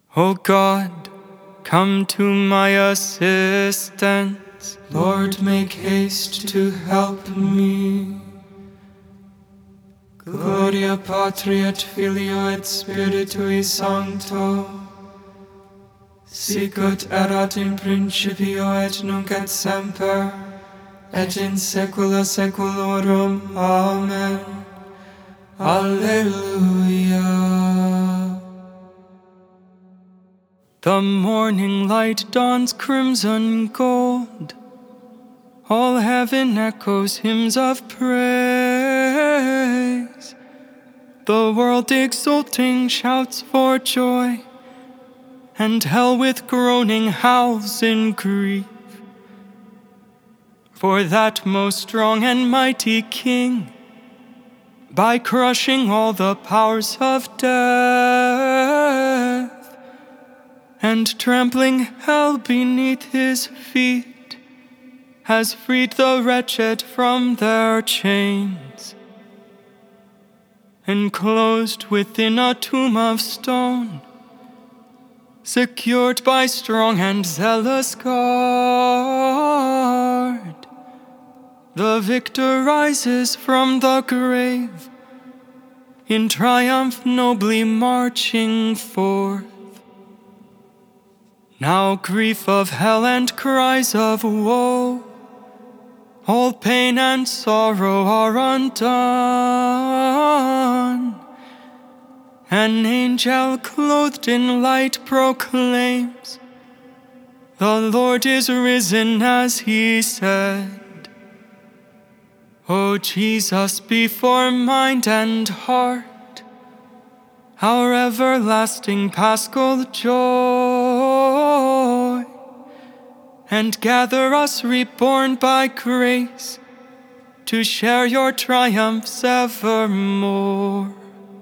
O God, come to my assistance. Lord, make haste to help me. Gloria Patri et Filio et Spiritui Sancto, sicut erat in principio et nunc et semper, et in saecula saeculorum. Amen. Alleluia. The morning light dawns crimson gold. All heaven echoes hymns of praise. The world exulting shouts for joy, and hell with groaning howls in grief. For that most strong and mighty King, by crushing all the powers of death, and trampling hell beneath his feet, has freed the wretched from their chains. Enclosed within a tomb of stone, secured by strong and zealous guard, the victor rises from the grave, in triumph nobly marching forth. Now grief of hell and cries of woe, all pain and sorrow are undone. An angel clothed in light proclaims, the Lord is risen as he said. O Jesus, before mind and heart, our everlasting paschal joy, and gather us reborn by grace to share your triumphs evermore.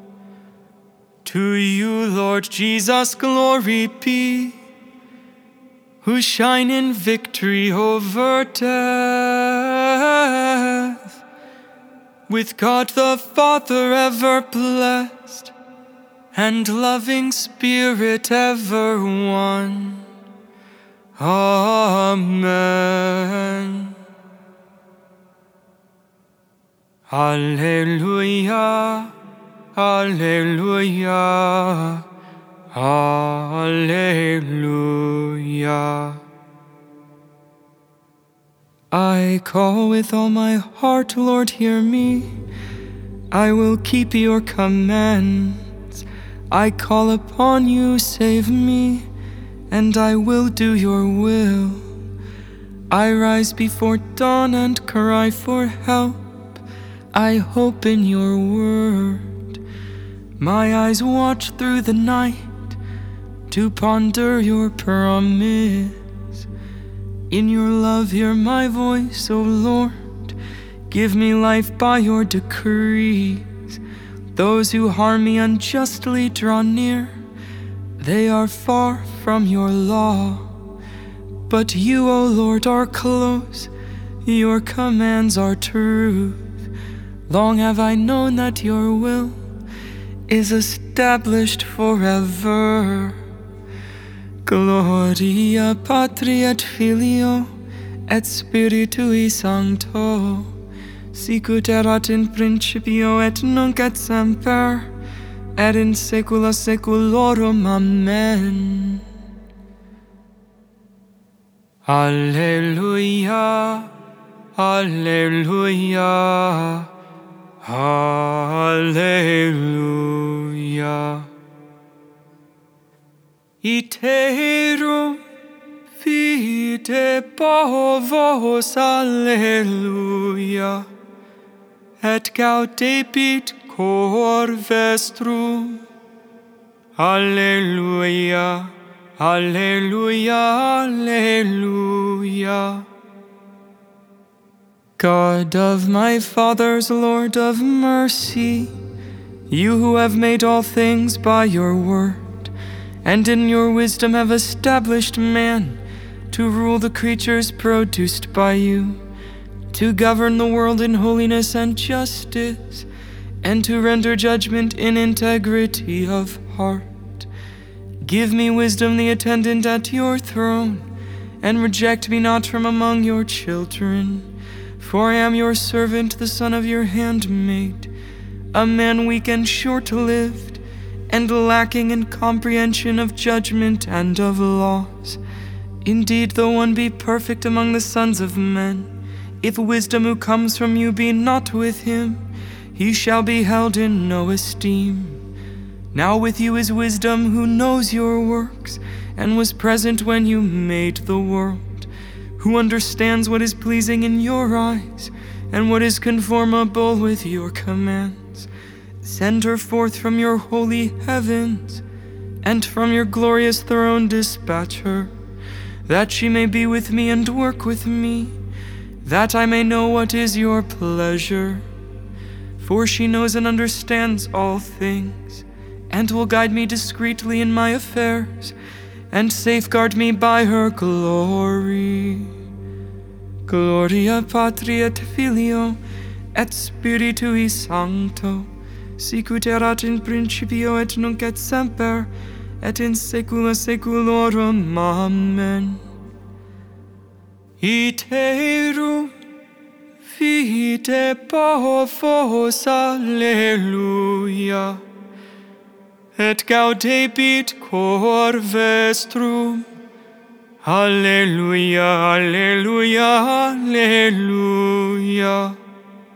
To you, Lord Jesus, glory be, who shine in victory over death, with God the Father ever blessed, and loving Spirit ever one. Amen. Alleluia, alleluia, alleluia. I call with all my heart, Lord, hear me. I will keep your commands. I call upon you, save me, and I will do your will. I rise before dawn and cry for help. I hope in your word. My eyes watch through the night to ponder your promise. In your love hear my voice, O Lord. Give me life by your decrees. Those who harm me unjustly draw near. They are far from your law. But you, O Lord, are close. Your commands are truth. Long have I known that your will is established forever. Gloria Patri et Filio et Spiritui Sancto, sicut erat in principio et nunc et semper, et in saecula saeculorum. Amen. Alleluia, alleluia, alleluia. Iterum fide povos, alleluia, et gaudebit cor vestrum, alleluia, alleluia, alleluia. God of my fathers, Lord of mercy, you who have made all things by your word, and in your wisdom have established man to rule the creatures produced by you, to govern the world in holiness and justice, and to render judgment in integrity of heart. Give me wisdom, the attendant at your throne, and reject me not from among your children. For I am your servant, the son of your handmaid, a man weak and short-lived, and lacking in comprehension of judgment and of laws. Indeed, though one be perfect among the sons of men, if wisdom who comes from you be not with him, he shall be held in no esteem. Now with you is wisdom, who knows your works, and was present when you made the world, who understands what is pleasing in your eyes, and what is conformable with your commands. Send her forth from your holy heavens, and from your glorious throne dispatch her, that she may be with me and work with me, that I may know what is your pleasure. For she knows and understands all things, and will guide me discreetly in my affairs, and safeguard me by her glory. Gloria Patri et Filio et Spiritui Sancto, sicut erat in principio et nunc et semper, et in saecula saeculorum. Amen. Iterum vite povos, alleluia, et gaudebit cor vestrum, alleluia, alleluia, alleluia.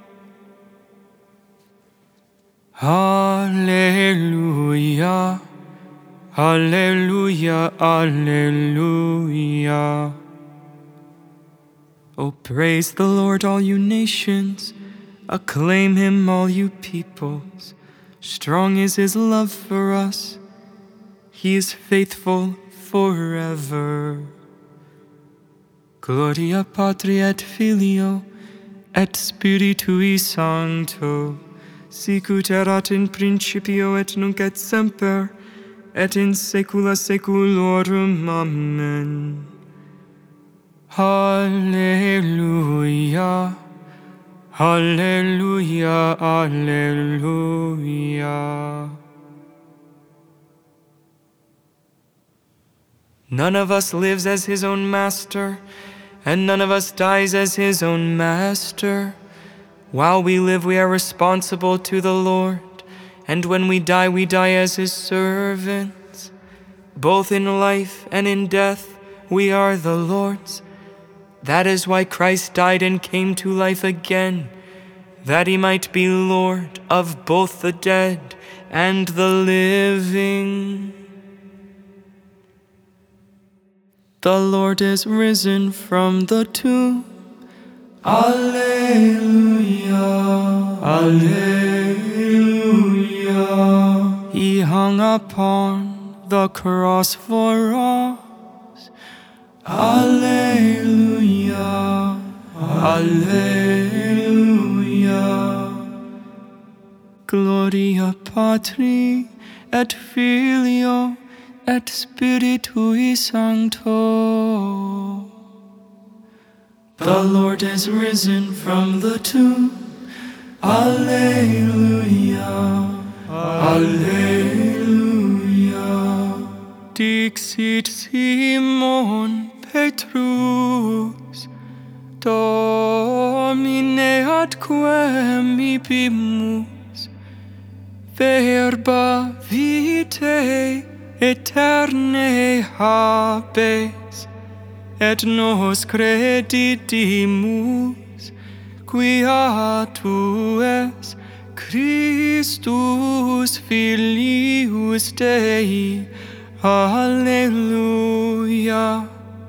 Alleluia, alleluia, alleluia. Oh, praise the Lord, all you nations. Acclaim him, all you peoples. Strong is his love for us. He is faithful forever. Gloria Patri et Filio et Spiritui Sancto, sicut erat in principio et nunc et semper, et in saecula saeculorum. Amen. Alleluia, alleluia, alleluia. None of us lives as his own master, and none of us dies as his own master. While we live, we are responsible to the Lord, and when we die as his servants. Both in life and in death, we are the Lord's. That is why Christ died and came to life again, that he might be Lord of both the dead and the living. The Lord is risen from the tomb. Alleluia, alleluia. He hung upon the cross for us. Alleluia, alleluia. Gloria Patri et Filio et Spiritui Sancto. The Lord is risen from the tomb. Alleluia, alleluia. Dixit Simon Petrus, Domine adquem ibimus, verba vitae aeternae habes, et nos credidimus, quia tu es Christus Filius Dei. Alleluia.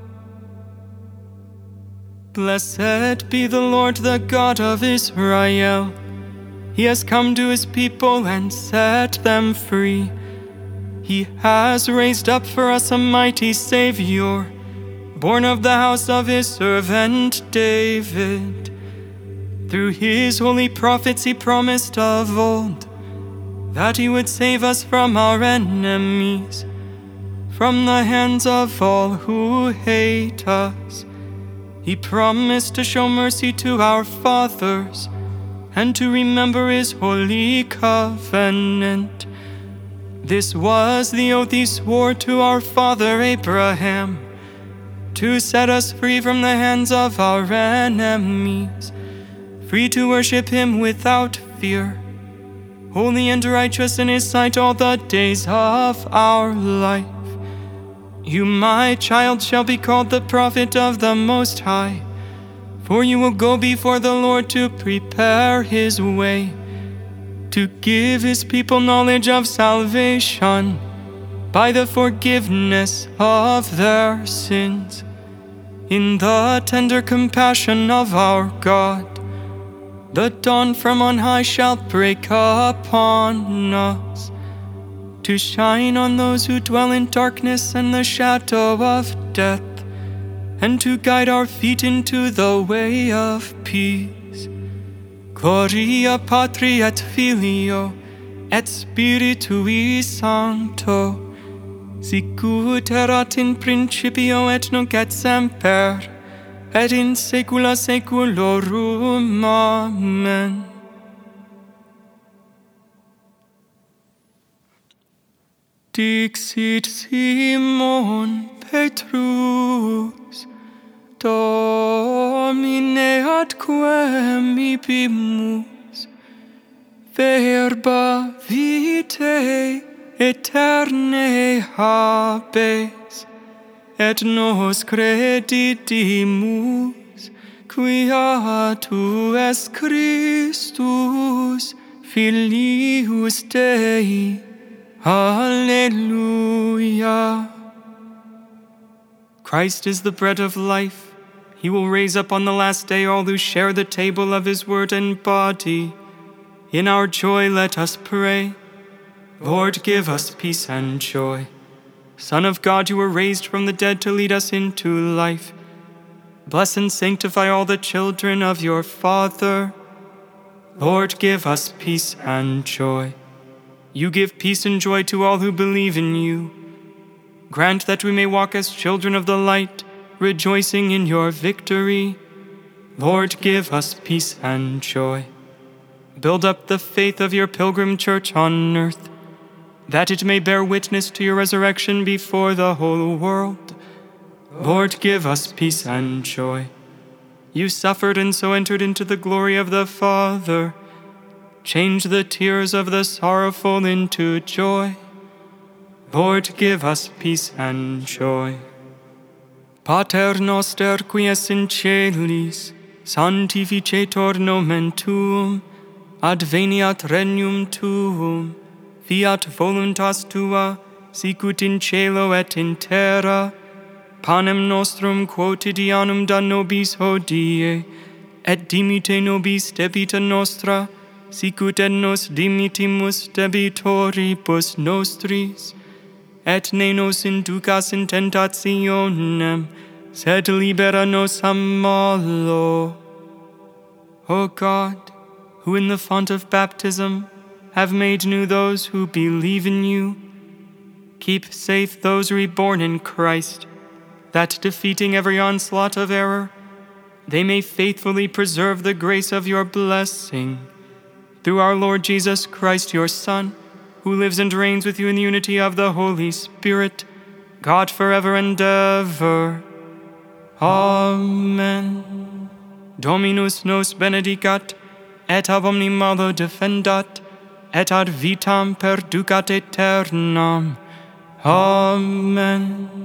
Blessed be the Lord, the God of Israel. He has come to his people and set them free. He has raised up for us a mighty Savior, born of the house of his servant David. Through his holy prophets he promised of old that he would save us from our enemies, from the hands of all who hate us. He promised to show mercy to our fathers and to remember his holy covenant, This was the oath he swore to our father Abraham, to set us free from the hands of our enemies, free to worship him without fear, holy and righteous in his sight all the days of our life. You, my child, shall be called the prophet of the Most High, for you will go before the Lord to prepare his way, to give his people knowledge of salvation by the forgiveness of their sins. In the tender compassion of our God, the dawn from on high shall break upon us, to shine on those who dwell in darkness and the shadow of death, and to guide our feet into the way of peace. Gloria Patri et Filio et Spiritui Sancto, sicut erat in principio et nunc et semper, et in saecula saeculorum. Amen. Dixit Simon Petrus, Domine atque mipimus, verba vitae aeternae habes, et nos credidimus, quia tu es Christus, Filius Dei. Alleluia. Christ is the bread of life. He will raise up on the last day all who share the table of his word and body. In our joy let us pray. Lord, give us peace and joy. Son of God, you were raised from the dead to lead us into life. Bless and sanctify all the children of your Father. Lord, give us peace and joy. You give peace and joy to all who believe in you. Grant that we may walk as children of the light, rejoicing in your victory. Lord, give us peace and joy. Build up the faith of your pilgrim church on earth, that it may bear witness to your resurrection before the whole world. Lord, give us peace and joy. You suffered and so entered into the glory of the Father. Change the tears of the sorrowful into joy. Lord, give us peace and joy. Pater noster, qui es in celis, sanctificetur nomen tuum, adveniat regnum tuum, fiat voluntas tua, sicut in cielo et in terra. Panem nostrum quotidianum da nobis hodie, et dimite nobis debita nostra, sicut et nos dimitimus debitoribus nostris, et ne nos inducas in tentationem, sed libera nos a malo. O God, who in the font of baptism have made new those who believe in you, keep safe those reborn in Christ, that defeating every onslaught of error, they may faithfully preserve the grace of your blessing. Through our Lord Jesus Christ, your Son, who lives and reigns with you in the unity of the Holy Spirit, God forever and ever. Amen. Dominus nos benedicat, et ab omni malo defendat, et ad vitam perducat aeternam. Amen.